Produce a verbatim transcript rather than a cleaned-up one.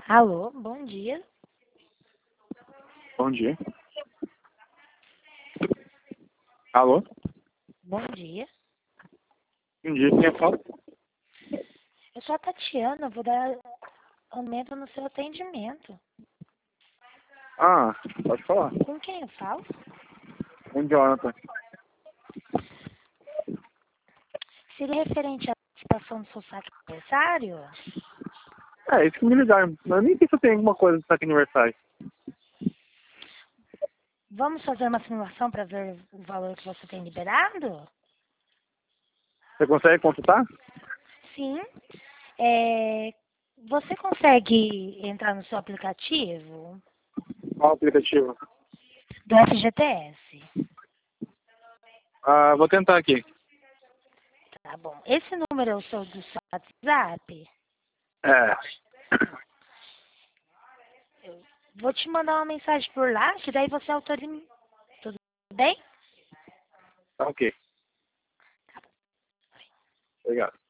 Alô, bom dia. Bom dia. Alô? Bom dia. Bom dia, quem é fala? Eu sou a Tatiana, vou dar aumento no seu atendimento. Ah, pode falar. Com quem eu falo? Um Jonathan. Seria referente à participação do seu saque de aniversário? É, isso que me ligaram. Eu nem sei se eu tenho alguma coisa de saque aniversário. Vamos fazer uma simulação para ver o valor que você tem liberado? Você consegue consultar? Sim. É, você consegue entrar no seu aplicativo Qual aplicativo? do F G T S? Ah, vou tentar aqui. Tá bom. Esse número é o seu do seu WhatsApp? É. Eu vou te mandar uma mensagem por lá, que daí você autoriza. Tudo bem? Tá ok. Obrigado.